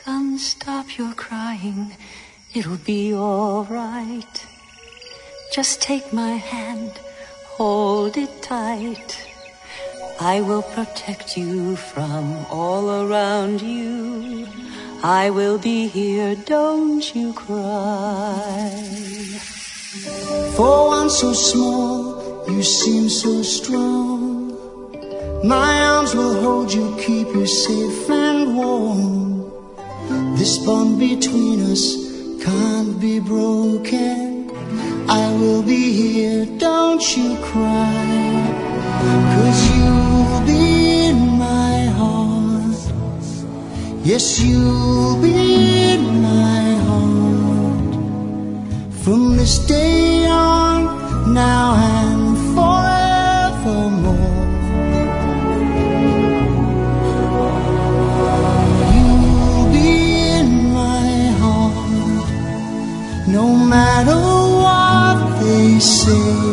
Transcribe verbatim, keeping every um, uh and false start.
Son, stop your crying. It'll be all right. Just take my hand, hold it tight. I will protect you from all around you. I will be here, don't you cry. For one so small, you seem so strong. My arms will hold you, keep you safe and warm. This bond between us can't be broken. I will be here, don't you cry. 'Cause you'll be in my heart. Yes, you'll be in my heart. From this day on, now and forevermore. You'll be in my heart, no matter what they say.